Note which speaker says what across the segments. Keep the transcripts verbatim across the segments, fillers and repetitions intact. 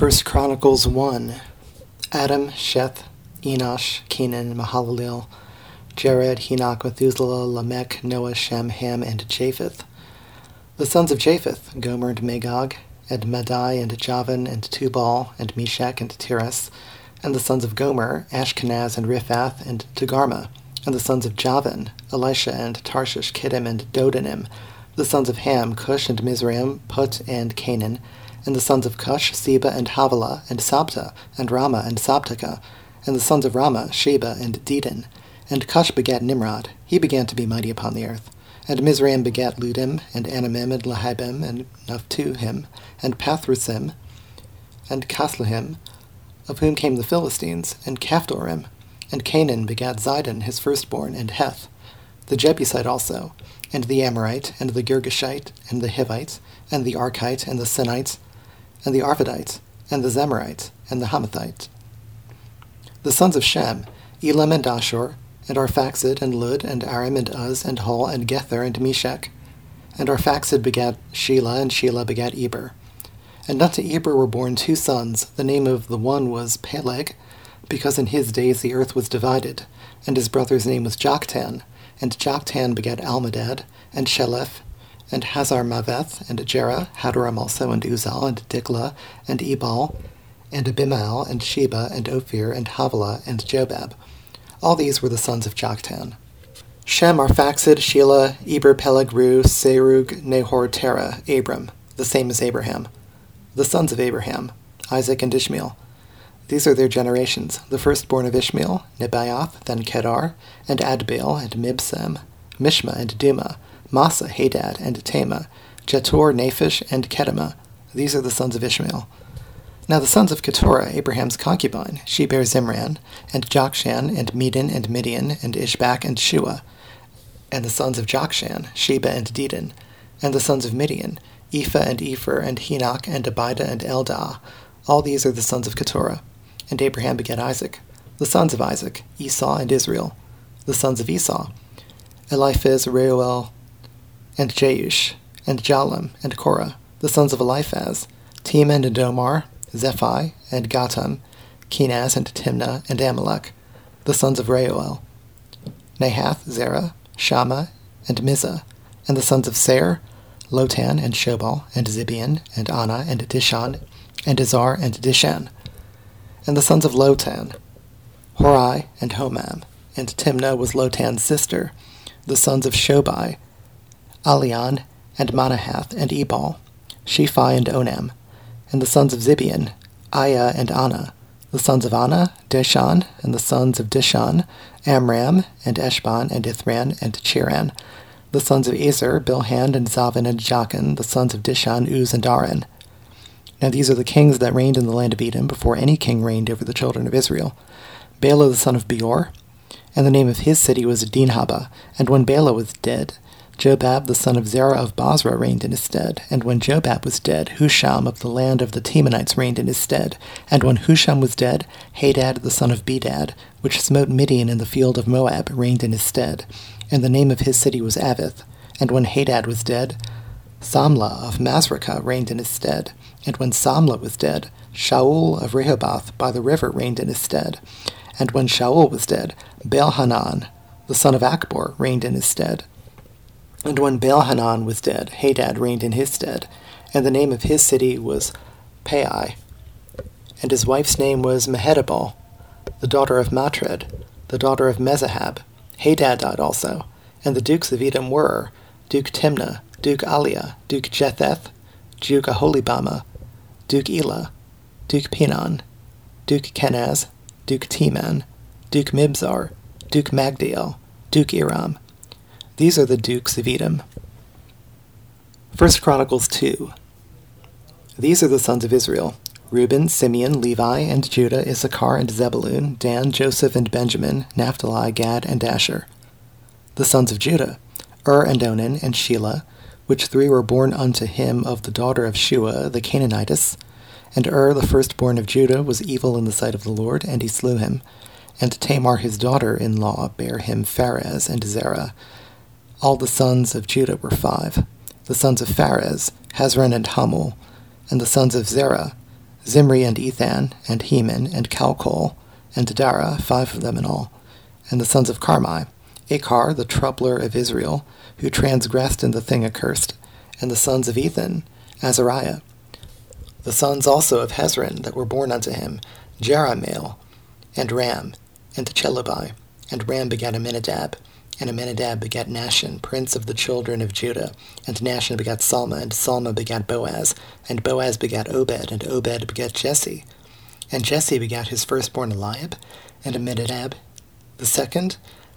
Speaker 1: First Chronicles one. Adam, Sheth, Enosh, Kenan, Mahalalel, Jared, Henoch, Methuselah, Lamech, Noah, Shem, Ham, and Japheth. The sons of Japheth, Gomer and Magog, and Madai, and Javan, and Tubal, and Meshach, and Tiras. And the sons of Gomer, Ashkenaz, and Riphath, and Togarmah. And the sons of Javan, Elisha, and Tarshish, Kittim, and Dodanim. The sons of Ham, Cush, and Mizraim, Put, and Canaan. And the sons of Cush, Seba, and Havilah, and Sabta, and Rama, and Sabtaka. And the sons of Rama, Sheba, and Dedan. And Cush begat Nimrod. He began to be mighty upon the earth. And Mizraim begat Ludim, and Anamim, and Lahabim, and Naphtuhim, and Pathrusim, and Casluhim, of whom came the Philistines, and Caphtorim. And Canaan begat Zidon, his firstborn, and Heth, the Jebusite also, and the Amorite, and the Girgashite, and the Hivite, and the Archite, and the Sinites, and the Arvadite, and the Zemarite, and the Hamathite. The sons of Shem, Elam, and Ashur, and Arphaxad, and Lud, and Aram, and Uz, and Hul, and Gether, and Meshach. And Arphaxad begat Shelah, and Shelah begat Eber. And unto Eber were born two sons. The name of the one was Peleg, because in his days the earth was divided, and his brother's name was Joktan. And Joktan begat Almodad, and Sheleph, and Hazarmaveth, and Jerah, Hadoram also, and Uzal, and Diklah, and Ebal, and Abimael, and Sheba, and Ophir, and Havilah, and Jobab. All these were the sons of Joktan. Shem, Arphaxad, Shelah, Eber, Peleg, Ru, Serug, Nahor, Terah, Abram, the same as Abraham. The sons of Abraham, Isaac and Ishmael. These are their generations. The firstborn of Ishmael, Nebaioth, then Kedar, and Adbeel, and Mibsam, Mishma, and Duma, Massa, Hadad, and Tema, Jetur, Naphish, and Kedemah. These are the sons of Ishmael. Now the sons of Keturah, Abraham's concubine, she bare Zimran, and Jokshan, and Medan, and Midian, and Ishbak, and Shua. And the sons of Jokshan, Sheba, and Dedan. And the sons of Midian, Ephah, and Epher, and Henoch, and Abida, and Eldah. All these are the sons of Keturah. And Abraham begat Isaac. The sons of Isaac, Esau and Israel. The sons of Esau, Eliphaz, Reuel, and Jeush, and Jalem, and Korah. The sons of Eliphaz, Teman, and Omar, Zephi, and Gatam, Kenaz, and Timnah, and Amalek. The sons of Reuel, Nahath, Zerah, Shammah, and Mizah. And the sons of Seir, Lotan, and Shobal, and Zibeon, and Anna, and Dishon, and Izar, and Dishan. And the sons of Lotan, Horai, and Homam. And Timnah was Lotan's sister. The sons of Shobai, Alian, and Manahath, and Ebal, Shephi, and Onam. And the sons of Zibeon, Aya, and Anna. The sons of Anna, Dishan. And the sons of Dishan, Amram, and Eshban, and Ithran, and Chiran. The sons of Ezer, Bilhan, and Zavan, and Jachin. The sons of Dishan, Uz, and Aran. Now these are the kings that reigned in the land of Edom before any king reigned over the children of Israel. Bela the son of Beor, and the name of his city was Dinhaba. And when Bela was dead, Jobab the son of Zerah of Basra reigned in his stead. And when Jobab was dead, Husham of the land of the Temanites reigned in his stead. And when Husham was dead, Hadad the son of Bedad, which smote Midian in the field of Moab, reigned in his stead. And the name of his city was Avith. And when Hadad was dead, Samlah of Masrekah reigned in his stead. And when Samlah was dead, Shaul of Rehoboth by the river reigned in his stead. And when Shaul was dead, Baal-Hanan, the son of Akbor, reigned in his stead. And when Baal-Hanan was dead, Hadad reigned in his stead. And the name of his city was Pai. And his wife's name was Mehetabel, the daughter of Matred, the daughter of Mezahab. Hadad died also. And the dukes of Edom were Duke Timnah, Duke Aliah, Duke Jetheth, Duke Aholibama, Duke Elah, Duke Pinon, Duke Kenaz, Duke Teman, Duke Mibzar, Duke Magdiel, Duke Iram. These are the dukes of Edom. First Chronicles two. These are the sons of Israel, Reuben, Simeon, Levi, and Judah, Issachar, and Zebulun, Dan, Joseph, and Benjamin, Naphtali, Gad, and Asher. The sons of Judah, Ur, and Onan, and Shelah, which three were born unto him of the daughter of Shua, the Canaanitess. And Ur, the firstborn of Judah, was evil in the sight of the Lord, and he slew him. And Tamar his daughter-in-law bare him Pharez and Zerah. All the sons of Judah were five. The sons of Pharez, Hezron and Hamul. And the sons of Zerah, Zimri and Ethan, and Heman, and Calcol, and Dara, five of them in all. And the sons of Carmi, Achar, the troubler of Israel, who transgressed in the thing accursed, and the sons of Ethan, Azariah. The sons also of Hezron that were born unto him, Jerahmeel, and Ram, and Chelubai. And Ram begat Aminadab, and Aminadab begat Nahshon, prince of the children of Judah. And Nahshon begat Salma, and Salma begat Boaz, and Boaz begat Obed, and Obed begat Jesse. And Jesse begat his firstborn Eliab, and Aminadab the second,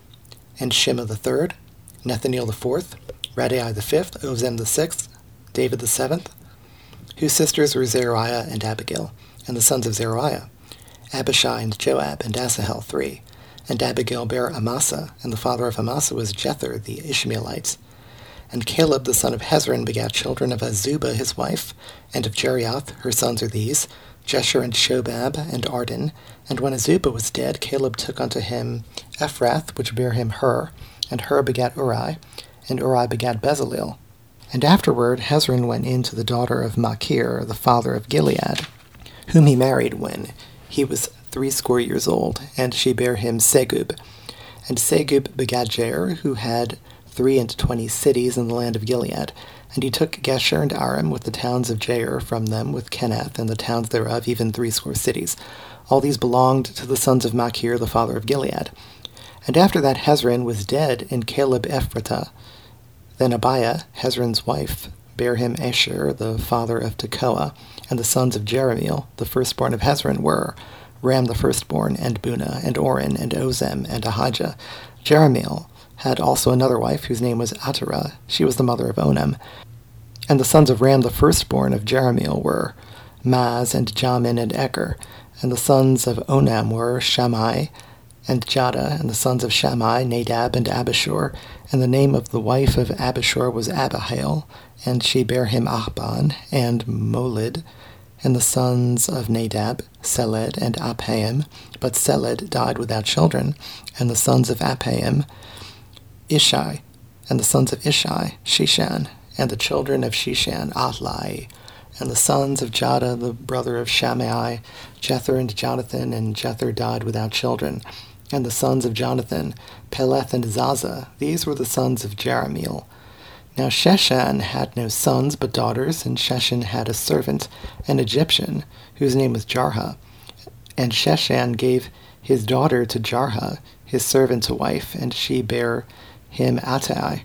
Speaker 1: and Shema the third, Nethaneel the fourth, Radai the fifth, Ozem the sixth, David the seventh, whose sisters were Zeruiah and Abigail. And the sons of Zeruiah, Abishai and Joab, and Asahel three. And Abigail bare Amasa, and the father of Amasa was Jether the Ishmaelites. And Caleb the son of Hezron begat children of Azubah his wife, and of Jerioth. Her sons are these, Jesher and Shobab and Arden. And when Azubah was dead, Caleb took unto him Ephrath, which bare him Hur, and Hur begat Uri, and Uri begat Bezaleel. And afterward Hezron went in to the daughter of Machir, the father of Gilead, whom he married when he was threescore years old, and she bare him Segub. And Segub begat Jair, who had three and twenty cities in the land of Gilead. And he took Gesher and Aram with the towns of Jair from them, with Kenath and the towns thereof, even threescore cities. All these belonged to the sons of Machir, the father of Gilead. And after that Hezron was dead in Caleb Ephratah. Then Abiah, Hezron's wife, bare him Asher, the father of Tekoa. And the sons of Jerahmeel, the firstborn of Hezron, were Ram the firstborn, and Bunah, and Oren, and Ozem, and Ahijah. Jerahmeel had also another wife, whose name was Atara. She was the mother of Onan. And the sons of Ram the firstborn of Jerahmeel were Maz, and Jamin, and Eker. And the sons of Onam were Shammai, and Jada. And the sons of Shammai, Nadab, and Abishur. And the name of the wife of Abishur was Abihail, and she bare him Ahban, and Molid. And the sons of Nadab, Seled, and Aphaim. But Seled died without children. And the sons of Aphaim, Ishai. And the sons of Ishai, Shishan. And the children of Shishan, Ahlai. And the sons of Jada, the brother of Shammai, Jether and Jonathan. And Jether died without children. And the sons of Jonathan, Peleth and Zaza. These were the sons of Jerahmeel. Now Sheshan had no sons but daughters, and Sheshan had a servant, an Egyptian, whose name was Jarha. And Sheshan gave his daughter to Jarha, his servant, to wife, and she bare him Attai.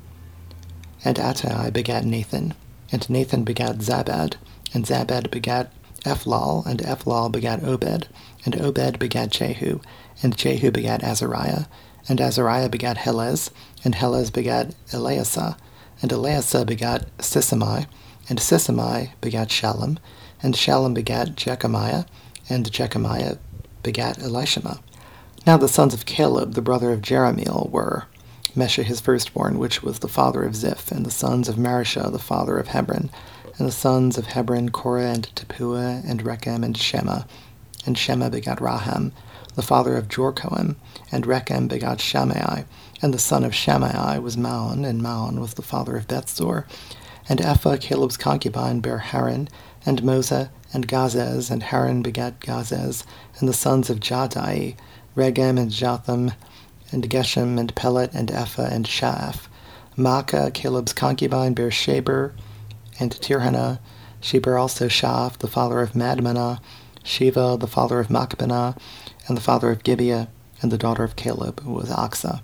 Speaker 1: And Attai begat Nathan, and Nathan begat Zabad, and Zabad begat Ephlal, and Ephlal begat Obed, and Obed begat Jehu, and Jehu begat Azariah, and Azariah begat Helez, and Helez begat Eleasah, and Eleasah begat Sisamai, and Sisamai begat Shalom, and Shalom begat Jechamiah, and Jechamiah begat Elishama. Now the sons of Caleb, the brother of Jerahmeel, were Mesha his firstborn, which was the father of Ziph, and the sons of Marishah, the father of Hebron, and the sons of Hebron, Korah, and Tepuah, and Rechem, and Shema. And Shema begat Raham, the father of Jorkoam, and Rechem begat Shammai, and the son of Shammai was Maon, and Maon was the father of Bethzur. And Ephah, Caleb's concubine, bare Haran, and Mosa, and Gazez, and Haran begat Gazez, and the sons of Jadai, Regem, and Jotham, and Geshem, and Pelet, and Ephah, and Shaaph. Maacah, Caleb's concubine, bare Sheber, and Tirhana. She bare also Shaaph, the father of Madmanah, Shiva, the father of Machbenah, and the father of Gibeah, and the daughter of Caleb, who was Aksa.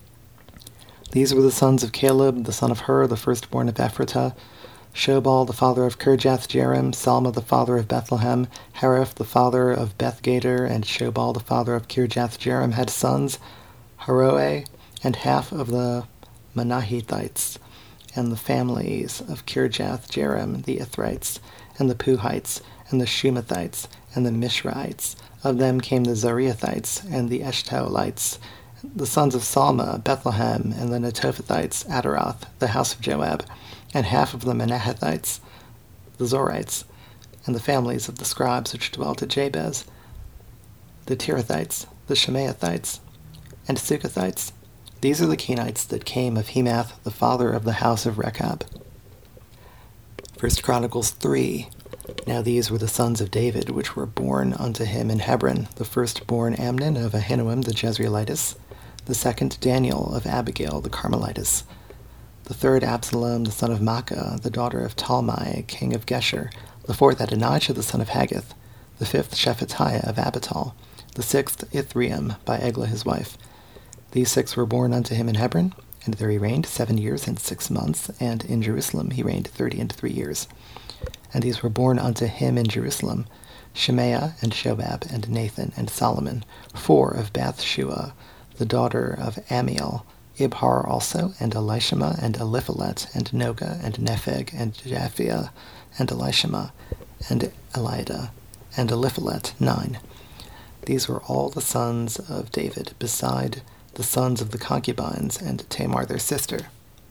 Speaker 1: These were the sons of Caleb, the son of Hur, the firstborn of Ephratah, Shobal, the father of Kirjath-Jearim, Salma, the father of Bethlehem, Hariph, the father of Bethgader, and Shobal, the father of Kirjath-Jearim, had sons, Haroeh, and half of the Manahithites, and the families of Kirjath-Jearim, the Ithrites, and the Puhites, and the Shumathites, and the Mishrahites. Of them came the Zariathites, and the Eshtaolites, the sons of Salma, Bethlehem, and the Netophathites, Adaroth, the house of Joab, and half of the Manahethites, the Zorites, and the families of the scribes which dwelt at Jabez, the Tirathites, the Shemaathites, and Sukathites. These are the Kenites that came of Hemath, the father of the house of Rechab. First Chronicles three. Now these were the sons of David, which were born unto him in Hebron, the firstborn Amnon of Ahinoam the Jezreelitess, the second Daniel of Abigail the Carmelitess, the third Absalom the son of Maacah, the daughter of Talmai, king of Geshur, the fourth Adonijah the son of Haggith, the fifth Shephatiah of Abital, the sixth Ithream by Eglah his wife. These six were born unto him in Hebron, and there he reigned seven years and six months, and in Jerusalem he reigned thirty and three years. And these were born unto him in Jerusalem, Shemaiah, and Shobab, and Nathan, and Solomon, four of Bathshua, the daughter of Amiel, Ibhar also, and Elishama, and Eliphalet, and Noga, and Nepheg, and Japhia, and Elishama, and Eliada, and Eliphalet, nine. These were all the sons of David, beside the sons of the concubines, and Tamar their sister.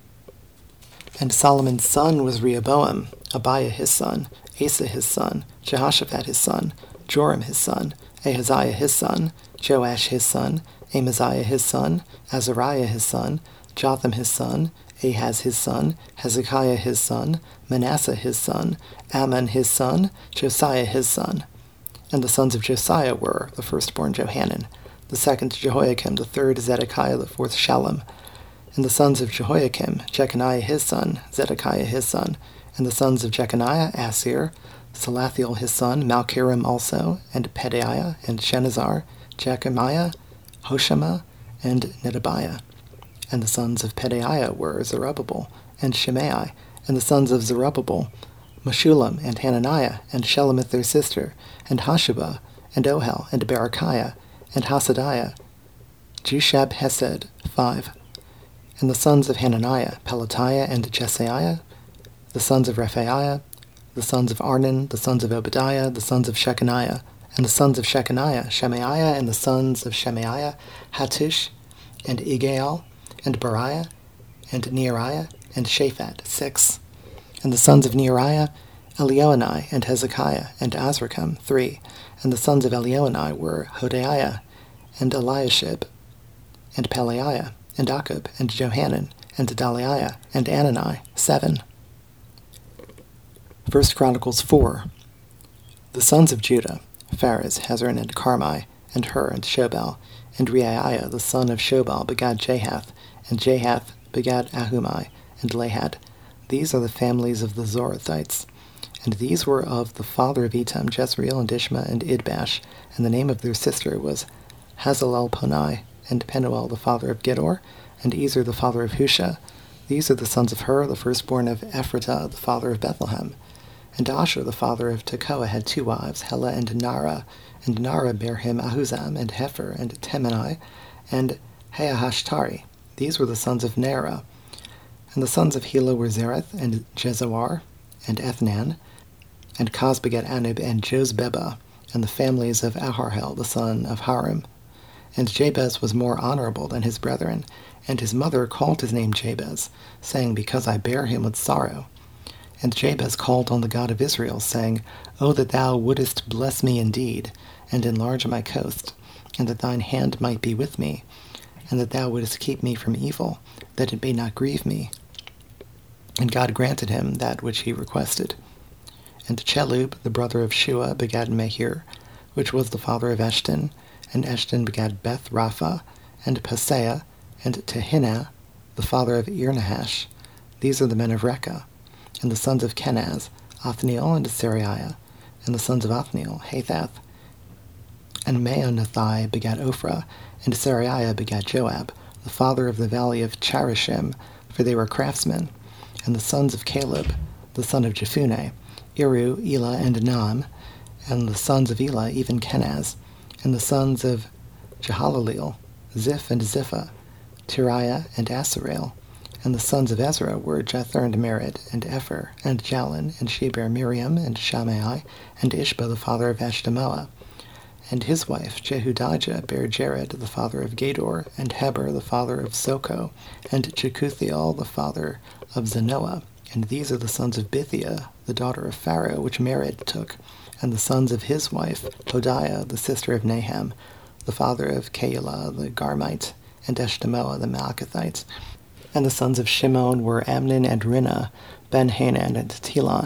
Speaker 1: And Solomon's son was Rehoboam, Abiah his son, Asa his son, Jehoshaphat his son, Joram his son, Ahaziah his son, Joash his son, Amaziah his son, Azariah his son, Jotham his son, Ahaz his son, Hezekiah his son, Manasseh his son, Ammon his son, Josiah his son. And the sons of Josiah were, the firstborn Johanan, the second Jehoiakim, the third Zedekiah, the fourth Shallum. And the sons of Jehoiakim, Jeconiah his son, Zedekiah his son. And the sons of Jeconiah, Assir, Salathiel his son, Malchiram also, and Pedaiah, and Shenazar, Jechemiah, Hoshama, and Nedabiah. And the sons of Pedaiah were Zerubbabel, and Shimei, and the sons of Zerubbabel, Meshullam, and Hananiah, and Shelomith their sister, and Hashubah, and Ohel, and Berechiah, and Hasadiah, Jushab Hesed, five. And the sons of Hananiah, Pelatiah, and Jesaiah, the sons of Rephaiah, the sons of Arnan, the sons of Obadiah, the sons of Shechaniah, and the sons of Shechaniah, Shemaiah, and the sons of Shemaiah, Hattush, and Igaal, and Bariah, and Neariah, and Shaphat, six. And the sons of Neariah, Elioenai, and Hezekiah, and Azrikam, three. And the sons of Elioenai were Hodaiah, and Eliashib, and Pelaiah, and Akub, and Johanan, and Daliah, and Anani, seven. First Chronicles four. The sons of Judah, Pharez, Hezron, and Carmi, and Hur, and Shobal, and Reiah, the son of Shobal, begat Jahath, and Jahath begat Ahumai, and Lahad. These are the families of the Zorathites. And these were of the father of Etam, Jezreel, and Ishma, and Idbash, and the name of their sister was Hazalelponai, and Penuel the father of Gedor, and Ezer the father of Husha. These are the sons of Hur, the firstborn of Ephratah, the father of Bethlehem. And Asher the father of Tekoa had two wives, Hela and Nara, and Nara bare him Ahuzam, and Hefer, and Temanai, and Haahashtari. These were the sons of Nara. And the sons of Hela were Zereth, and Jezawar, and Ethnan, and Kaz begat Anub, and Jozbeba, and the families of Aharhel, the son of Harim. And Jabez was more honorable than his brethren, and his mother called his name Jabez, saying, Because I bear him with sorrow. And Jabez called on the God of Israel, saying, O that thou wouldest bless me indeed, and enlarge my coast, and that thine hand might be with me, and that thou wouldest keep me from evil, that it may not grieve me. And God granted him that which he requested. And Chelub, the brother of Shua, begat Mehir, which was the father of Eshton, and Eshton begat Beth Rapha, and Paseah, and Tehinnah, the father of Ir-Nahash. These are the men of Rekah. And the sons of Kenaz, Othniel, and Sariah. And the sons of Othniel, Hathath. And Meonothai begat Ophrah, and Sariah begat Joab, the father of the valley of Charashim, for they were craftsmen. And the sons of Caleb, the son of Jephunneh, Iru, Elah, and Naam. And the sons of Elah, even Kenaz. And the sons of Jehalaleel, Ziph and Ziphah, Tiriah and Asarel. And the sons of Ezra were Jether and Merid, and Epher, and Jalon, and she bare Miriam, and Shammai, and Ishba the father of Eshtemoa. And his wife Jehudijah bare Jared the father of Gedor, and Heber the father of Soko, and Jekuthiel the father of Zanoah. And these are the sons of Bithiah, the daughter of Pharaoh, which Merid took. And the sons of his wife Hodiah, the sister of Naham, the father of Keilah the Garmite, and Eshtemoa the Maakathite. And the sons of Shimon were Amnon and Rinnah, Ben-Hanan and Telon.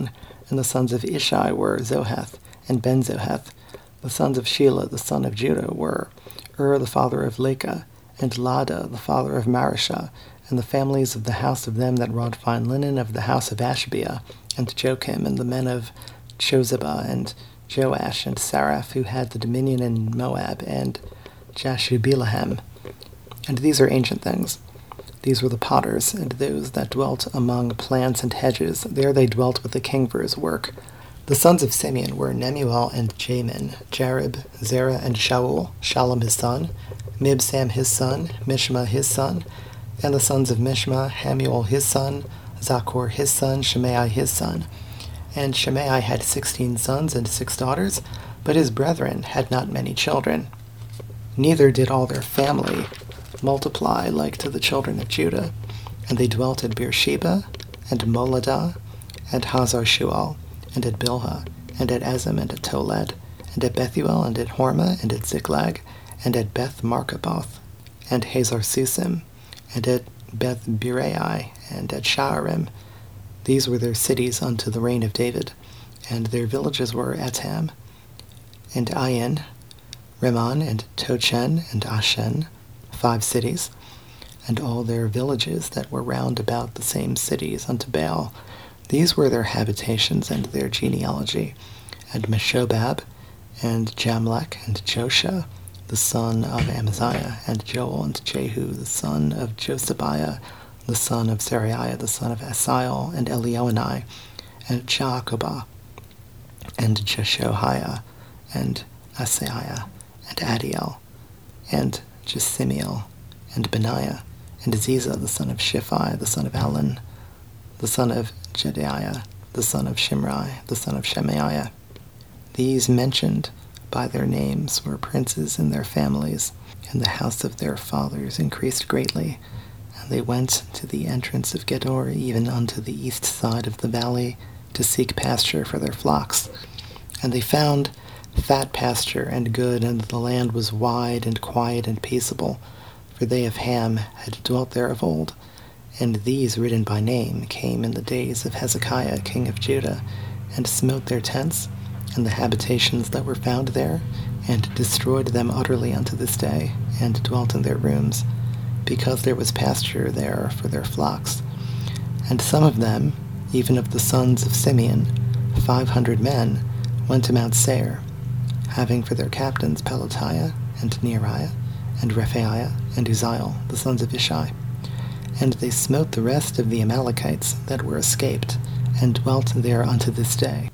Speaker 1: And the sons of Ishai were Zoheth and Ben-Zoheth. The sons of Shelah, the son of Judah, were Ur, the father of Leka, and Lada, the father of Marishah, and the families of the house of them that wrought fine linen of the house of Ashbea, and Joachim, and the men of Jozabah, and Joash, and Saraph, who had the dominion in Moab, and Jashubilahem. And these are ancient things. These were the potters, and those that dwelt among plants and hedges. There they dwelt with the king for his work. The sons of Simeon were Nemuel and Jamin, Jarib, Zerah, and Shaul, Shalom his son, Mibsam his son, Mishma his son, and the sons of Mishma, Hamuel his son, Zachor his son, Shimei his son. And Shimei had sixteen sons and six daughters, but his brethren had not many children. Neither did all their family multiply like to the children of Judah, and they dwelt at Beersheba, and Moladah, and Hazar Shual, and at Bilhah, and at Azim, and at Tolad, and at Bethuel, and at Hormah, and at Ziklag, and at Beth Markaboth, and Hazar Susim, and at Beth Birai, and at Sha'arim. These were their cities unto the reign of David, and their villages were Etam, and Ayin, Rimmon, and Tochen, and Ashen, five cities, and all their villages that were round about the same cities unto Baal. These were their habitations and their genealogy. And Meshobab, and Jamlech, and Josha, the son of Amaziah, and Joel, and Jehu, the son of Josibiah, the son of Zariah, the son of Asiel, and Elionai, and Jaakobah, and Jeshoiah, and Asaiah, and Adiel, and Jesimiel, and Benaiah, and Ziza, the son of Shiphi, the son of Alon, the son of Jediah, the son of Shimri, the son of Shemaiah. These mentioned by their names were princes in their families, and the house of their fathers increased greatly. And they went to the entrance of Gedor, even unto the east side of the valley, to seek pasture for their flocks. And they found fat pasture and good, and the land was wide and quiet and peaceable, for they of Ham had dwelt there of old. And these, written by name, came in the days of Hezekiah king of Judah, and smote their tents, and the habitations that were found there, and destroyed them utterly unto this day, and dwelt in their rooms, because there was pasture there for their flocks. And some of them, even of the sons of Simeon, five hundred men, went to Mount Seir, having for their captains Pelatiah, and Neariah, and Rephaiah, and Uzziel, the sons of Ishai. And they smote the rest of the Amalekites that were escaped, and dwelt there unto this day.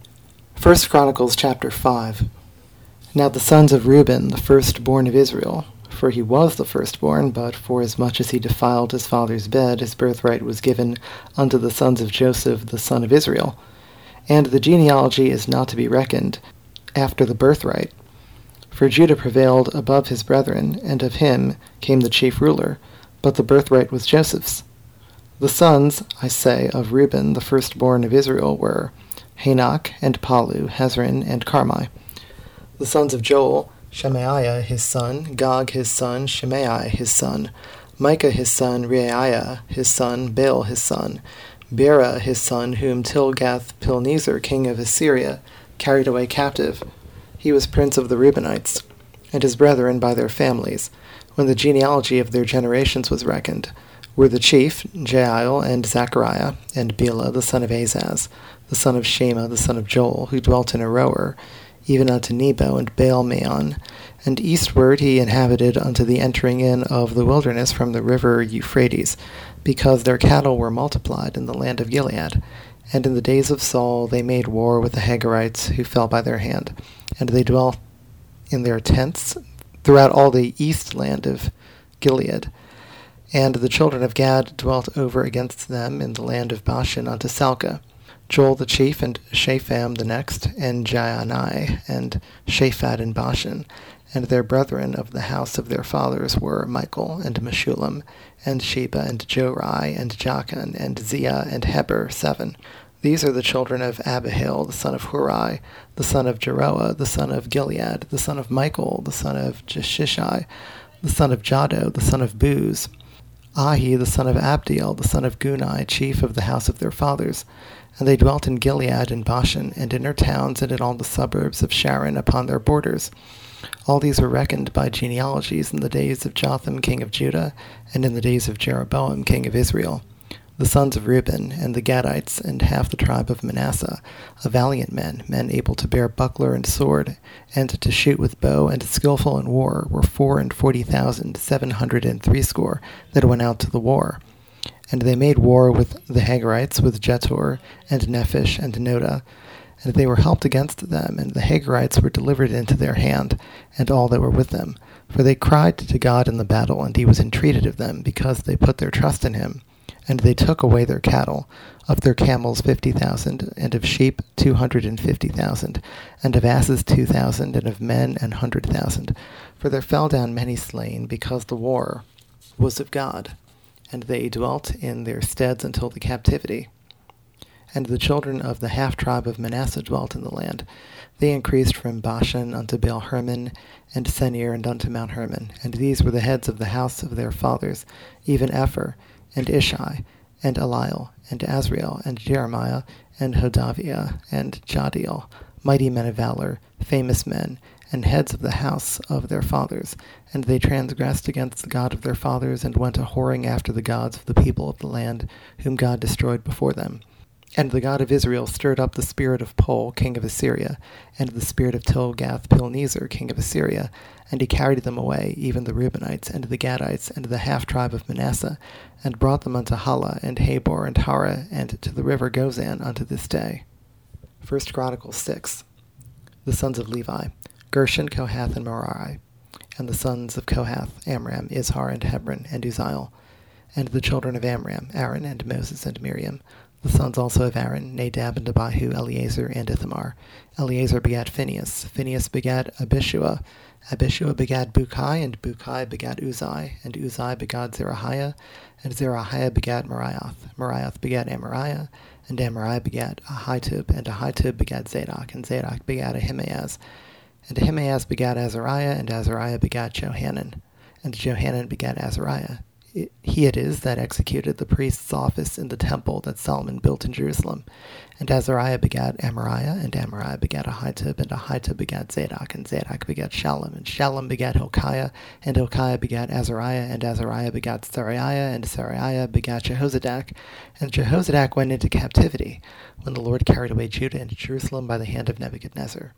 Speaker 1: First Chronicles chapter five. Now the sons of Reuben, the firstborn of Israel, for he was the firstborn, but forasmuch as he defiled his father's bed, his birthright was given unto the sons of Joseph, the son of Israel. And the genealogy is not to be reckoned after the birthright. For Judah prevailed above his brethren, and of him came the chief ruler, but the birthright was Joseph's. The sons, I say, of Reuben, the firstborn of Israel, were Hanok, and Palu, Hezron, and Carmi. The sons of Joel, Shemaiah his son, Gog his son, Shimei his son, Micah his son, Reiah his son, Baal his son, Bera his son, whom Tilgath-Pilneser, king of Assyria, carried away captive. He was prince of the Reubenites, and his brethren by their families, when the genealogy of their generations was reckoned, were the chief, Jael, and Zechariah, and Bela, the son of Azaz, the son of Shema, the son of Joel, who dwelt in Aroer, even unto Nebo and Baal-Meon, and eastward he inhabited unto the entering in of the wilderness from the river Euphrates, because their cattle were multiplied in the land of Gilead. And in the days of Saul they made war with the Hagarites, who fell by their hand, and they dwelt in their tents throughout all the east land of Gilead. And the children of Gad dwelt over against them in the land of Bashan unto Salcah. Joel the chief, and Shapham the next, and Jaanai, and Shaphat in Bashan, and their brethren of the house of their fathers were Michael, and Meshullam, and Sheba, and Jorai, and Jachan, and Zia, and Heber, seven. These are the children of Abihail, the son of Hurai, the son of Jeroah, the son of Gilead, the son of Michael, the son of Jeshishai, the son of Jado, the son of Buz, Ahi, the son of Abdiel, the son of Gunai, chief of the house of their fathers, And they dwelt in Gilead and Bashan, and in her towns, and in all the suburbs of Sharon upon their borders. All these were reckoned by genealogies in the days of Jotham king of Judah, and in the days of Jeroboam king of Israel. The sons of Reuben, and the Gadites, and half the tribe of Manasseh, a valiant men, men able to bear buckler and sword, and to shoot with bow, and skillful in war, were four and forty thousand seven hundred and threescore that went out to the war. And they made war with the Hagarites, with Jetur, and Nephish, and Noda. And they were helped against them, and the Hagarites were delivered into their hand, and all that were with them. For they cried to God in the battle, and he was entreated of them, because they put their trust in him. And they took away their cattle, of their camels fifty thousand, and of sheep two hundred and fifty thousand, and of asses two thousand, and of men an hundred thousand. For there fell down many slain, because the war was of God, and they dwelt in their steads until the captivity. And the children of the half-tribe of Manasseh dwelt in the land. They increased from Bashan unto Baal Hermon, and Senir, and unto Mount Hermon. And these were the heads of the house of their fathers, even Epher, and Ishai, and Eliel, and Azriel, and Jeremiah, and Hodaviah, and Jadiel, mighty men of valor, famous men, and heads of the house of their fathers. And they transgressed against the God of their fathers, and went a-whoring after the gods of the people of the land, whom God destroyed before them. And the God of Israel stirred up the spirit of Pul, king of Assyria, and the spirit of Tilgath-Pilneser, king of Assyria, and he carried them away, even the Reubenites, and the Gadites, and the half-tribe of Manasseh, and brought them unto Hala, and Habor, and Hara, and to the river Gozan unto this day. First Chronicles six. The sons of Levi, Gershon, Kohath, and Merari. And the sons of Kohath, Amram, Izhar, and Hebron, and Uzziel. And the children of Amram, Aaron, and Moses, and Miriam. The sons also of Aaron, Nadab, and Abihu, Eleazar, and Ithamar. Eleazar begat Phinehas. Phinehas begat Abishua. Abishua begat Bukai, and Bukai begat Uzai. And Uzai begat Zerahiah. And Zerahiah begat Meraioth. Meraioth begat Amariah. And Amariah begat Ahitub. And Ahitub begat Zadok. And Zadok begat Ahimaaz. And Ahimaaz begat Azariah. And Azariah begat Johanan. And Johanan begat Azariah. He it is that executed the priest's office in the temple that Solomon built in Jerusalem. And Azariah begat Amariah, and Amariah begat Ahitub, and Ahitub begat Zadok, and Zadok begat Shallum, and Shallum begat Hilkiah, and Hilkiah begat Azariah, and Azariah begat Seraiah, and Seraiah begat Jehozadak. And Jehozadak went into captivity, when the Lord carried away Judah into Jerusalem by the hand of Nebuchadnezzar.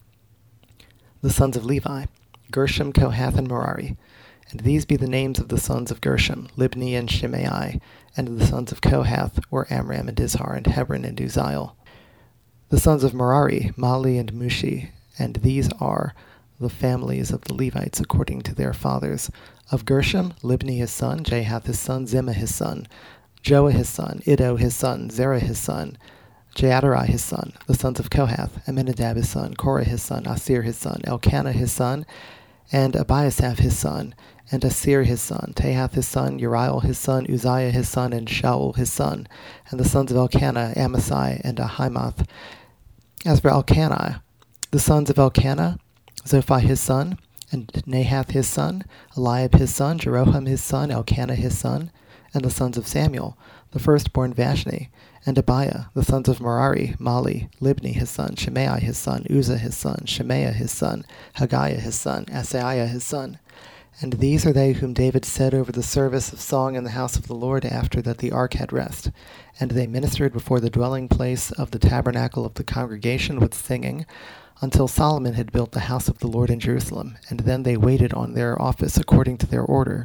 Speaker 1: The sons of Levi, Gershom, Kohath, and Merari. And these be the names of the sons of Gershom, Libni and Shimei, and the sons of Kohath were Amram and Izhar and Hebron and Uzziel. The sons of Merari, Mali and Mushi, and these are the families of the Levites according to their fathers. Of Gershom, Libni his son, Jahath his son, Zimmah his son, Joah his son, Iddo his son, Zerah his son, Jeaterai his son. The sons of Kohath, Amminadab his son, Korah his son, Asir his son, Elkanah his son, and Abiasaph his son, and Asir his son, Tahath his son, Uriel his son, Uzziah his son, and Shaul his son. And the sons of Elkanah, Amasai, and Ahimath. As for Elkanah, the sons of Elkanah, Zophai his son, and Nahath his son, Eliab his son, Jeroham his son, Elkanah his son. And the sons of Samuel, the firstborn Vashni, and Abiah. The sons of Merari, Mali, Libni his son, Shimei his son, Uzzah his son, Shemaiah his son, Haggiah his son, Asaiah his son. And these are they whom David set over the service of song in the house of the Lord after that the ark had rest. And they ministered before the dwelling place of the tabernacle of the congregation with singing, until Solomon had built the house of the Lord in Jerusalem. And then they waited on their office according to their order.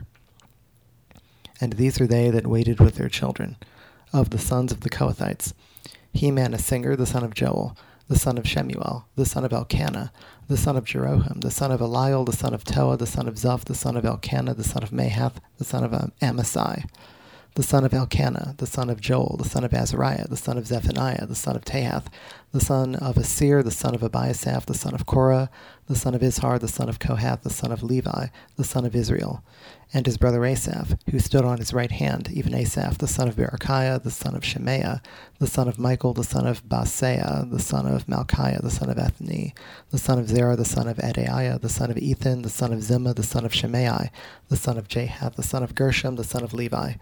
Speaker 1: And these are they that waited with their children. Of the sons of the Kohathites, Heman a singer, the son of Joel, the son of Shemuel, the son of Elkanah, the son of Jeroham, the son of Eliel, the son of Toah, the son of Zoph, the son of Elkanah, the son of Mahath, the son of Amasai, the son of Elkanah, the son of Joel, the son of Azariah, the son of Zephaniah, the son of Tahath, the son of Asir, the son of Abiasaph, the son of Korah, the son of Izhar, the son of Kohath, the son of Levi, the son of Israel, and his brother Asaph, who stood on his right hand, even Asaph, the son of Berechiah, the son of Shemaiah, the son of Michael, the son of Baaseiah, the son of Malchiah, the son of Ethni, the son of Zerah, the son of Adaiah, the son of Ethan, the son of Zimmah, the son of Shimei, the son of Jahath, the son of Gershom, the son of Levi.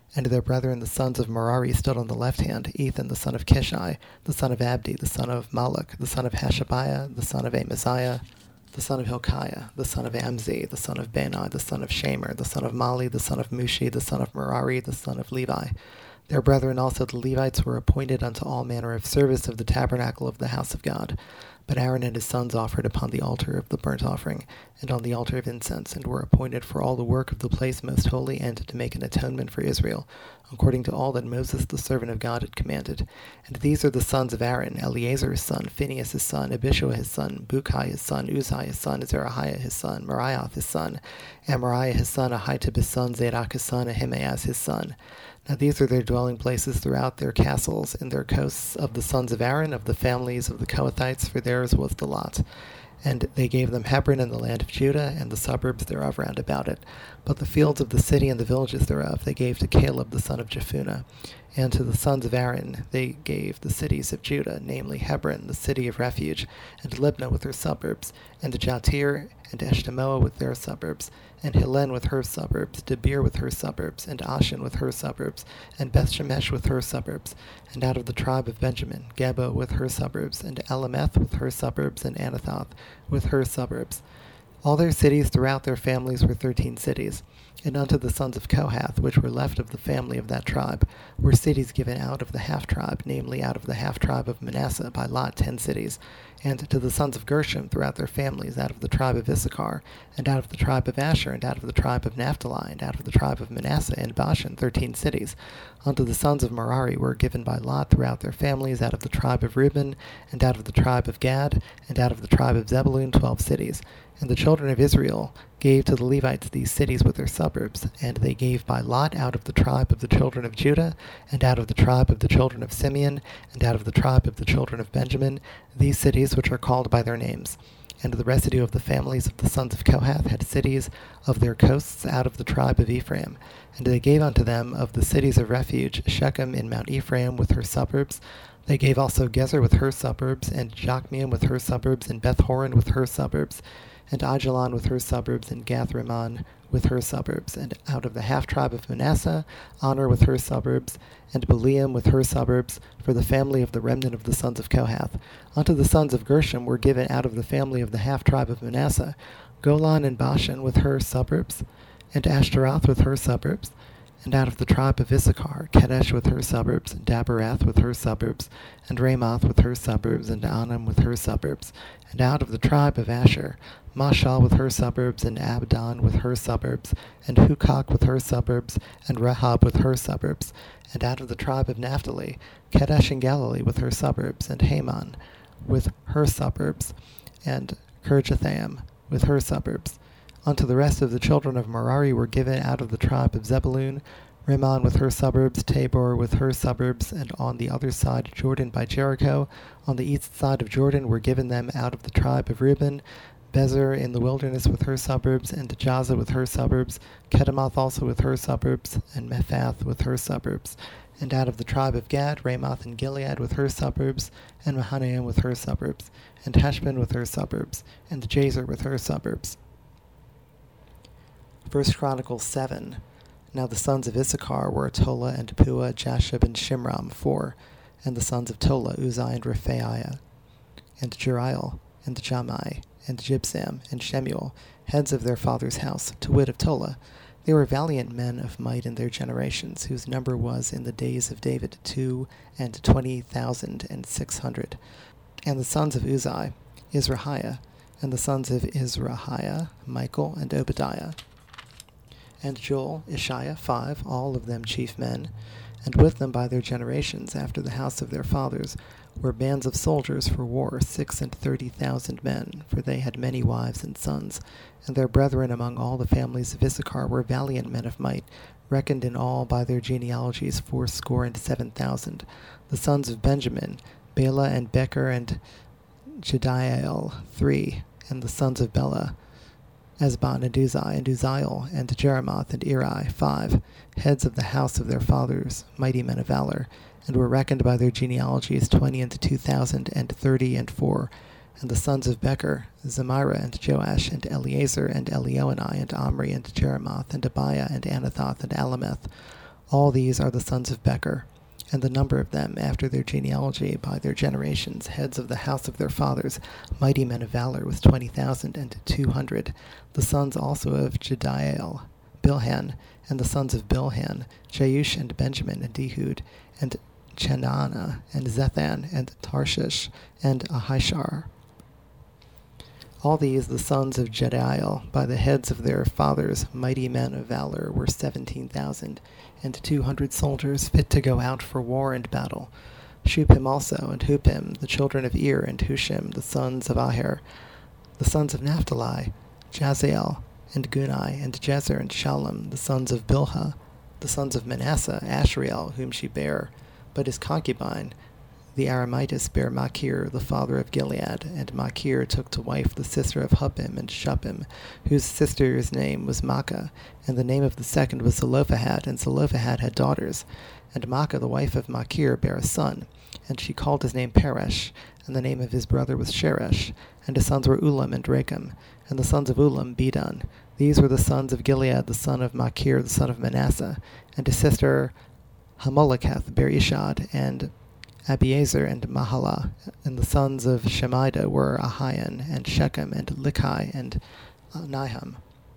Speaker 1: And their brethren the sons of Merari stood on the left hand, Ethan the son of Kishai, the son of Abdi, the son of Malach, the son of Hashabiah, the son of Amaziah, the son of Hilkiah, the son of Amzi, the son of Bani, the son of Shamer, the son of Mali, the son of Mushi, the son of Merari, the son of Levi. Their brethren also the Levites were appointed unto all manner of service of the tabernacle of the house of God. But Aaron and his sons offered upon the altar of the burnt offering, and on the altar of incense, and were appointed for all the work of the place most holy, and to make an atonement for Israel, according to all that Moses the servant of God had commanded. And these are the sons of Aaron: Eleazar his son, Phinehas his son, Abishua his son, Bukai his son, Uzai his son, Zerahiah his son, Meraioth his son, Amariah his son, Ahitub his son, Zadok his son, Ahimaaz his son. Now these are their dwelling places throughout their castles and their coasts of the sons of Aaron, of the families of the Kohathites, for theirs was the lot. And they gave them Hebron and the land of Judah, and the suburbs thereof round about it. But the fields of the city and the villages thereof they gave to Caleb the son of Jephunneh. And to the sons of Aaron they gave the cities of Judah, namely Hebron, the city of refuge, and Libnah with her suburbs, and Jattir, and Eshtemoa with their suburbs, and Hilen with her suburbs, Debir with her suburbs, and Ashan with her suburbs, and Bethshemesh with her suburbs, and out of the tribe of Benjamin, Geba with her suburbs, and Alameth with her suburbs, and Anathoth with her suburbs. All their cities throughout their families were thirteen cities. And unto the sons of Kohath, which were left of the family of that tribe, were cities given out of the half-tribe, namely out of the half-tribe of Manasseh, by lot ten cities. And to the sons of Gershom throughout their families, out of the tribe of Issachar, and out of the tribe of Asher, and out of the tribe of Naphtali, and out of the tribe of Manasseh and Bashan, thirteen cities. Unto the sons of Merari were given by lot throughout their families, out of the tribe of Reuben, and out of the tribe of Gad, and out of the tribe of Zebulun, twelve cities. And the children of Israel gave to the Levites these cities with their suburbs, and they gave by lot out of the tribe of the children of Judah, and out of the tribe of the children of Simeon, and out of the tribe of the children of Benjamin, these cities which are called by their names. And the residue of the families of the sons of Kohath had cities of their coasts out of the tribe of Ephraim. And they gave unto them of the cities of refuge Shechem in Mount Ephraim with her suburbs. They gave also Gezer with her suburbs, and Jokmeam with her suburbs, and Beth-horon with her suburbs, and Ajalon with her suburbs, and Gath-rimmon with her suburbs, and out of the half-tribe of Manasseh, Honor with her suburbs, and Beliam with her suburbs, for the family of the remnant of the sons of Kohath. Unto the sons of Gershom were given out of the family of the half-tribe of Manasseh, Golan and Bashan with her suburbs, and Ashtaroth with her suburbs, and out of the tribe of Issachar, Kedesh with her suburbs, and Daberath with her suburbs, and Ramoth with her suburbs, and Anam with her suburbs, and out of the tribe of Asher, Mashal with her suburbs, and Abdon with her suburbs, and Hukok with her suburbs, and Rehob with her suburbs, and out of the tribe of Naphtali, Kedesh in Galilee with her suburbs, and Haman with her suburbs, and Kirjathaim with her suburbs. Unto the rest of the children of Merari were given out of the tribe of Zebulun, Rimmon with her suburbs, Tabor with her suburbs, and on the other side Jordan by Jericho, on the east side of Jordan were given them out of the tribe of Reuben, Bezer in the wilderness with her suburbs, and Jaza with her suburbs, Kedemoth also with her suburbs, and Mephath with her suburbs. And out of the tribe of Gad, Ramoth and Gilead with her suburbs, and Mahanaim with her suburbs, and Heshbon with her suburbs, and Jazer with her suburbs. First Chronicles seven. Now the sons of Issachar were Tola and Pua, Jashub and Shimram, four, and the sons of Tola, Uzai and Rephaiah, and Jeriel, and Jamai, and Jibsam, and Shemuel, heads of their father's house, to wit of Tola. They were valiant men of might in their generations, whose number was in the days of David two and twenty thousand and six hundred. And the sons of Uzai, Izrahiah, and the sons of Izrahiah, Michael and Obadiah, and Joel, Ishiah, five, all of them chief men, and with them by their generations, after the house of their fathers, were bands of soldiers for war, six and thirty thousand men, for they had many wives and sons. And their brethren among all the families of Issachar were valiant men of might, reckoned in all by their genealogies fourscore and seven thousand. The sons of Benjamin, Bela and Becher and Jediael, three, and the sons of Bela, Esbon and Uzai and Uzziel and Jeremoth and Eri, five, heads of the house of their fathers, mighty men of valor, and were reckoned by their genealogies twenty and two thousand and thirty and four. And the sons of Becher, Zemira and Joash and Eleazar and Elioenai and Omri and Jeremoth and Abiah and Anathoth and Alameth, All these are the sons of Becher, and the number of them after their genealogy by their generations, heads of the house of their fathers, mighty men of valor, was twenty thousand and two hundred. The sons also of Jediael, Bilhan, and the sons of Bilhan, Jeush and Benjamin and Ehud, and Chenaanah, and Zethan, and Tarshish, and Ahishar. All these, the sons of Jediael, by the heads of their fathers, mighty men of valor, were seventeen thousand, and two hundred soldiers fit to go out for war and battle. Shupim also, and Hupim, the children of Ir, and Hushim, the sons of Aher. The sons of Naphtali, Jaziel, and Gunai, and Jezer, and Shalom, the sons of Bilhah. The sons of Manasseh, Ashriel, whom she bare, but his concubine, the Aramitess, bare Machir, the father of Gilead, and Machir took to wife the sister of Huppim and Shuppim, whose sister's name was Maachah, and the name of the second was Zelophehad, and Zelophehad had daughters. And Maachah, the wife of Machir, bare a son, and she called his name Peresh, and the name of his brother was Sheresh, and his sons were Ulam and Recham, and the sons of Ulam, Bedan. These were the sons of Gilead, the son of Machir, the son of Manasseh, and his sister Hamoleketh bare Ishad, and Abiezer and Mahalah, and the sons of Shemida were Ahian, and Shechem, and Likai, and uh, Niham.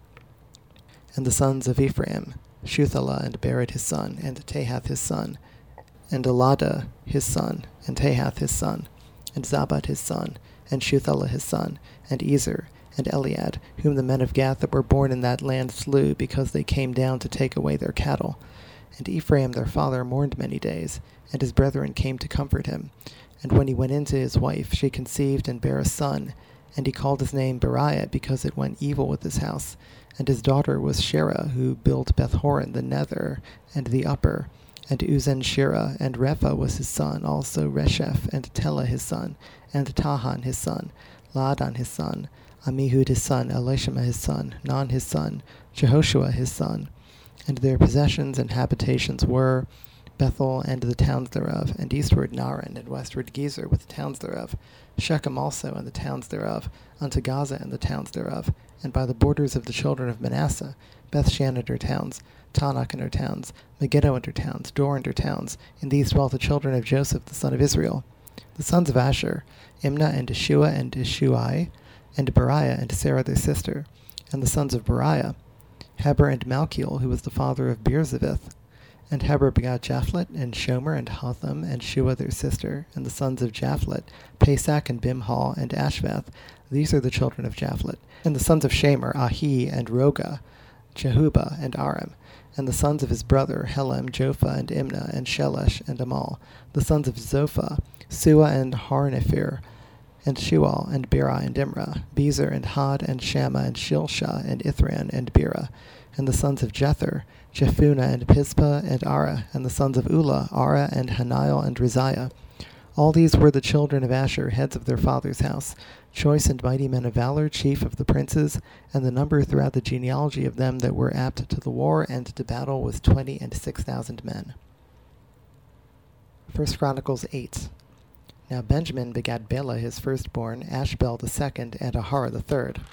Speaker 1: And the sons of Ephraim, Shuthalah, and Bered his son, and Tahath his son, and Eladah his son, and Tahath his son, and Zabat his son, and Shuthalah his son, and Ezer, and Eliad, whom the men of Gath that were born in that land slew, because they came down to take away their cattle. And Ephraim their father mourned many days, and his brethren came to comfort him. And when he went in to his wife, she conceived and bare a son, and he called his name Beriah, because it went evil with his house. And his daughter was Sherah, who built Beth-horon the nether and the upper, and Uzen Shirah, and Repha was his son, also Resheph, and Telah his son, and Tahan his son, Laadan his son, Amihud his son, Elishama his son, Non his son, Jehoshua his son. And their possessions and habitations were Bethel and the towns thereof, and eastward Naran, and westward Gezer with the towns thereof, Shechem also and the towns thereof, unto Gaza and the towns thereof, and by the borders of the children of Manasseh, Bethshan and her towns, Tanakh and her towns, Megiddo and her towns, Dor and her towns. In these dwelt the children of Joseph the son of Israel. The sons of Asher, Imnah and Ishua and Ishuai, and Beriah and Sarah their sister. And the sons of Beriah, Heber and Malchiel, who was the father of Birzavith. And Heber begat Japhlet, and Shomer, and Hotham, and Shua their sister. And the sons of Japhlet, Pesach, and Bimhal, and Ashvath. These are the children of Japhlet. And the sons of Shamer, Ahi, and Roga, Jehuba, and Aram. And the sons of his brother, Helem, Jopha, and Imnah, and Shelesh, and Amal. The sons of Zophah, Sua, and Harnephir, and Shual, and Beri, and Imrah, Bezer, and Had, and Shammah, and Shilsha, and Ithran, and Bera. And the sons of Jether, Jephunneh, and Pispa, and Ara. And the sons of Ulah, Ara, and Haniel, and Riziah. All these were the children of Asher, heads of their father's house, choice and mighty men of valor, chief of the princes, and the number throughout the genealogy of them that were apt to the war and to battle was twenty and six thousand men. First Chronicles eight. Now Benjamin begat Bela his firstborn, Ashbel the second, and Ahara the third,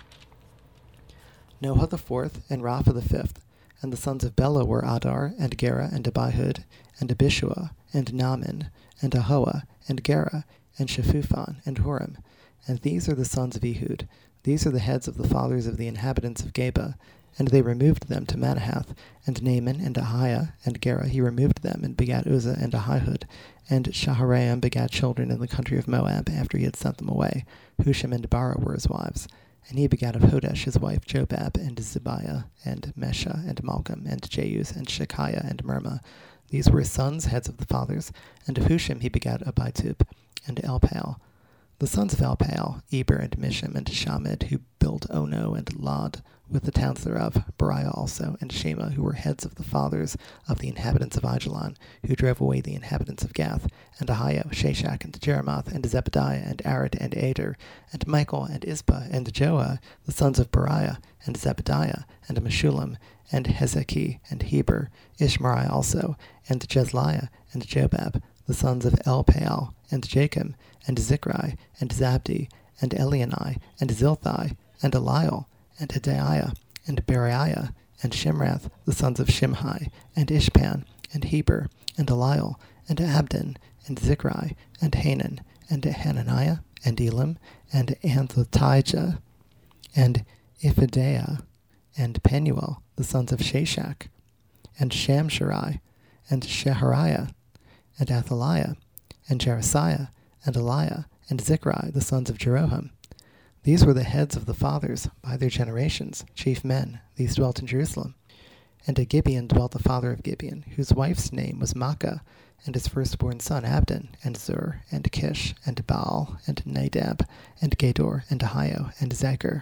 Speaker 1: Noah the fourth, and Rapha the fifth. And the sons of Bela were Adar, and Gera, and Abihud, and Abishua, and Naaman, and Ahoah, and Gera, and Shephuphon, and Huram. And these are the sons of Ehud. These are the heads of the fathers of the inhabitants of Geba. And they removed them to Manahath. And Naaman, and Ahiah, and Gera, he removed them, and begat Uzzah, and Ahihud. And Shaharaim begat children in the country of Moab, after he had sent them away. Hushim and Bara were his wives. And he begat of Hodesh his wife Jobab, and Zibiah, and Mesha, and Malcolm, and Jeus, and Shekiah, and Mirma. These were his sons, heads of the fathers. And of Hushim he begat Abitub, and Elpaal. The sons of Elpaal, Eber, and Mishim, and Shamid, who built Ono, and Lod, with the towns thereof, Beriah also, and Shema, who were heads of the fathers of the inhabitants of Aijalon, who drove away the inhabitants of Gath, and Ahio, Shashak, and Jeremoth, and Zebediah, and Arad, and Ader, and Michael, and Isba, and Joah, the sons of Beriah, and Zebediah, and Meshullam, and Hezeki, and Heber, Ishmarai also, and Jezliah, and Jobab, the sons of Elpaal, and Jacob, and Zichri, and Zabdi, and Elionai, and Zilthai, and Eliel, and Hedaiah, and Beriah, and Shimrath, the sons of Shimhi, and Ishpan, and Heber, and Eliel, and Abdon, and Zichri, and Hanan, and Hananiah, and Elam, and Anthotijah, and Iphidiah, and Penuel, the sons of Shashak, and Shamsherai, and Shehariah, and Athaliah, and Jerasiah, and Eliah, and Zichri, the sons of Jeroham. These were the heads of the fathers by their generations, chief men. These dwelt in Jerusalem. And at Gibeon dwelt the father of Gibeon, whose wife's name was Maachah, and his firstborn son Abdon, and Zur, and Kish, and Baal, and Nadab, and Gedor, and Ahio, and Zechar.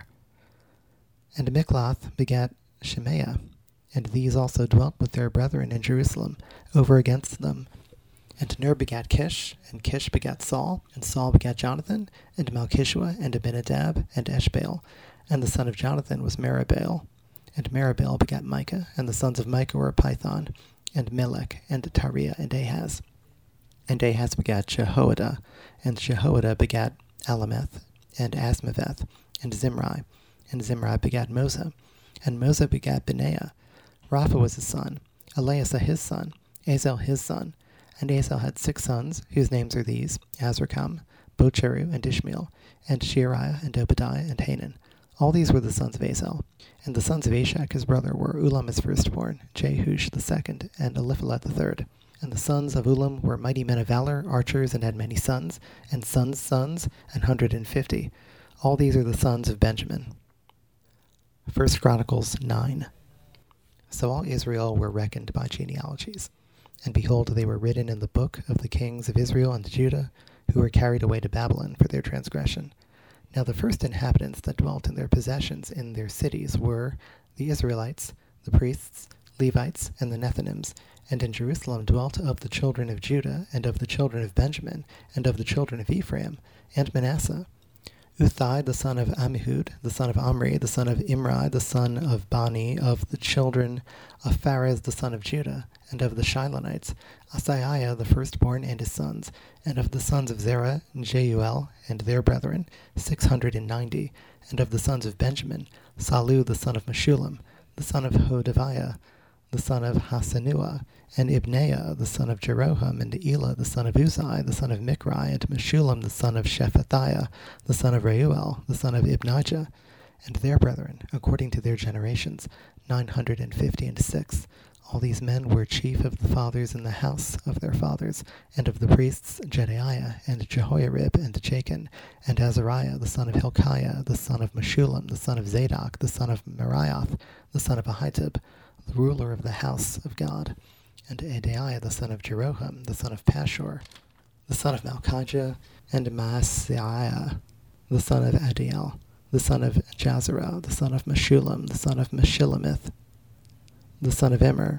Speaker 1: And Mikloth begat Shemaiah, and these also dwelt with their brethren in Jerusalem, over against them. And Ner begat Kish, and Kish begat Saul, and Saul begat Jonathan, and Malchishua, and Abinadab, and Eshbaal, and the son of Jonathan was Meribbaal. And Meribbaal begat Micah, and the sons of Micah were Python, and Melech, and Tariah, and Ahaz. And Ahaz begat Jehoiada, and Jehoiada begat Alameth, and Asmaveth, and Zimri, and Zimri begat Mosa, and Mosa begat Benaiah. Rapha was his son, Eleasah his son, Azel his son, and Azel had six sons, whose names are these, Azrikam, Bocheru, and Ishmael, and Sheariah, and Obadiah, and Hanan. All these were the sons of Azel. And the sons of Ashak his brother were Ulam his firstborn, Jehush the second, and Eliphalet the third. And the sons of Ulam were mighty men of valor, archers, and had many sons, and sons' sons, an hundred and fifty. All these are the sons of Benjamin. First Chronicles nine. So all Israel were reckoned by genealogies. And behold, they were written in the book of the kings of Israel and Judah, who were carried away to Babylon for their transgression. Now the first inhabitants that dwelt in their possessions in their cities were the Israelites, the priests, Levites, and the Nethinims. And in Jerusalem dwelt of the children of Judah, and of the children of Benjamin, and of the children of Ephraim, and Manasseh, Uthai the son of Ammihud, the son of Omri, the son of Imri, the son of Bani, of the children of Pharez the son of Judah, and of the Shilonites, Asaiah the firstborn and his sons, and of the sons of Zerah, Jeuel, and their brethren, six hundred and ninety, and of the sons of Benjamin, Salu the son of Meshullam, the son of Hodaviah, the son of Hasenuah, and Ibneiah the son of Jeroham, and Elah the son of Uzai, the son of Mikri, and Meshullam the son of Shephathiah, the son of Reuel, the son of Ibnijah, and their brethren, according to their generations, nine hundred and fifty and six. All these men were chief of the fathers in the house of their fathers, and of the priests Jedaiah, and Jehoiarib, and Jachin, and Azariah the son of Hilkiah, the son of Meshullam, the son of Zadok, the son of Merioth, the son of Ahitub, the ruler of the house of God, and Adaiah the son of Jeroham, the son of Pashur, the son of Malchijah, and Maaseiah, the son of Adiel, the son of Jazerah, the son of Meshullam, the son of Meshillemith, the son of Immer,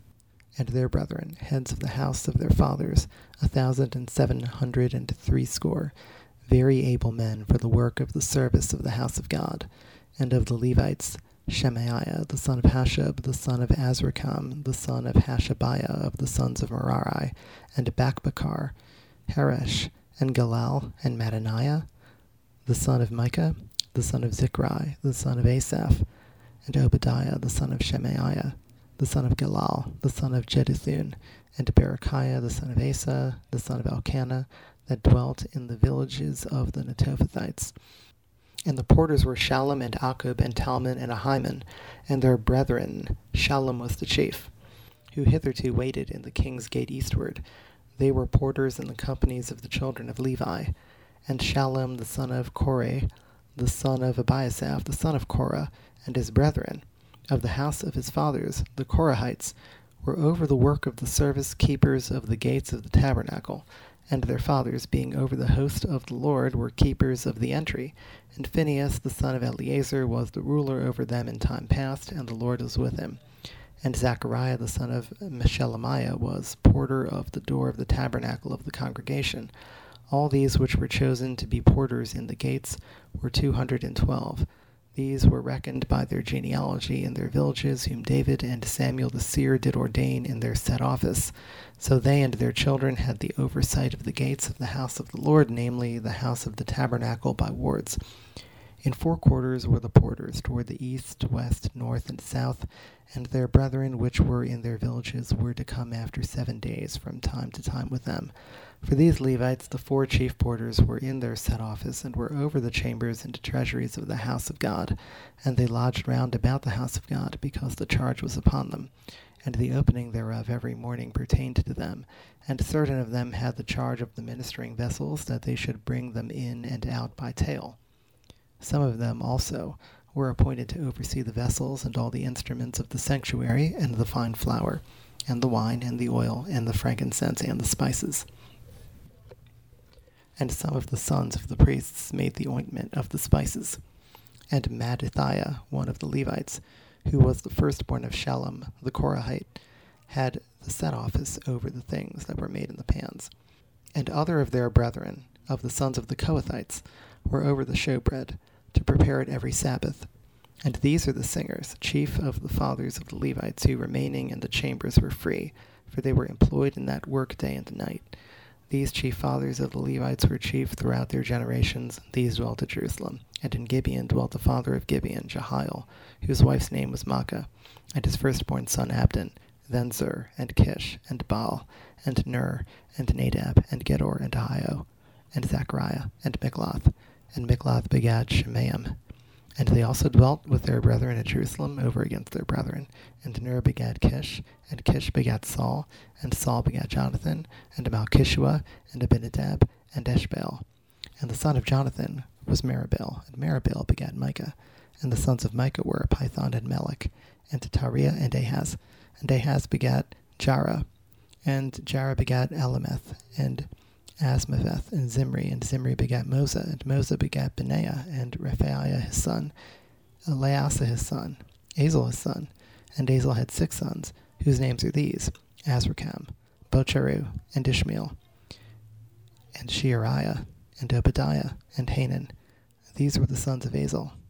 Speaker 1: and their brethren, heads of the house of their fathers, a thousand and seven hundred and threescore, very able men for the work of the service of the house of God, and of the Levites, Shemaiah, the son of Hashab, the son of Azrikam, the son of Hashabiah, of the sons of Merari, and Bakbakar, Haresh, and Galal, and Mattaniah, the son of Micah, the son of Zichri, the son of Asaph, and Obadiah, the son of Shemaiah, the son of Galal, the son of Jeduthun, and Berechiah, the son of Asa, the son of Elkanah, that dwelt in the villages of the Netophathites. And the porters were Shallum, and Akub, and Talmon, and Ahiman, and their brethren. Shallum was the chief, who hitherto waited in the king's gate eastward. They were porters in the companies of the children of Levi. And Shallum the son of Korah, the son of Abiasaph, the son of Korah, and his brethren, of the house of his fathers, the Korahites, were over the work of the service keepers of the gates of the tabernacle, and their fathers, being over the host of the Lord, were keepers of the entry. And Phinehas the son of Eleazar was the ruler over them in time past, and the Lord was with him. And Zechariah the son of Meshelemiah was porter of the door of the tabernacle of the congregation. All these which were chosen to be porters in the gates were two hundred and twelve. These were reckoned by their genealogy in their villages, whom David and Samuel the seer did ordain in their set office. So they and their children had the oversight of the gates of the house of the Lord, namely the house of the tabernacle by wards. In four quarters were the porters, toward the east, west, north, and south, and their brethren which were in their villages were to come after seven days from time to time with them. For these Levites, the four chief porters, were in their set office, and were over the chambers and treasuries of the house of God. And they lodged round about the house of God, because the charge was upon them. And the opening thereof every morning pertained to them. And certain of them had the charge of the ministering vessels, that they should bring them in and out by tale. Some of them also were appointed to oversee the vessels and all the instruments of the sanctuary, and the fine flour, and the wine, and the oil, and the frankincense, and the spices. And some of the sons of the priests made the ointment of the spices. And Mattithiah, one of the Levites, who was the firstborn of Shallum the Korahite, had the set office over the things that were made in the pans. And other of their brethren, of the sons of the Kohathites, were over the showbread, to prepare it every Sabbath. And these are the singers, chief of the fathers of the Levites, who remaining in the chambers were free, for they were employed in that work day and night. These chief fathers of the Levites were chief throughout their generations. These dwelt at Jerusalem. And in Gibeon dwelt the father of Gibeon, Jehiel, whose wife's name was Maacah, and his firstborn son Abdon, then Zur, and Kish, and Baal, and Ner, and Nadab, and Gedor, and Ahio, and Zechariah, and Mikloth. And Mikloth begat Shemaim. And they also dwelt with their brethren at Jerusalem over against their brethren. And Ner begat Kish, and Kish begat Saul, and Saul begat Jonathan, and Malchishua, and Abinadab, and Eshbaal. And the son of Jonathan was Meribel, and Meribel begat Micah. And the sons of Micah were Python and Melech, and Tariah and Ahaz. And Ahaz begat Jarah, and Jarah begat Alameth, and Asmaveth, and Zimri, and Zimri begat Mosa, and Mosa begat Benaiah, and Rephaiah his son, Eleasa his son, Azel his son, and Azel had six sons, whose names are these, Azrikam, Bocheru, and Ishmael, and Sheariah, and Obadiah, and Hanan. These were the sons of Azel.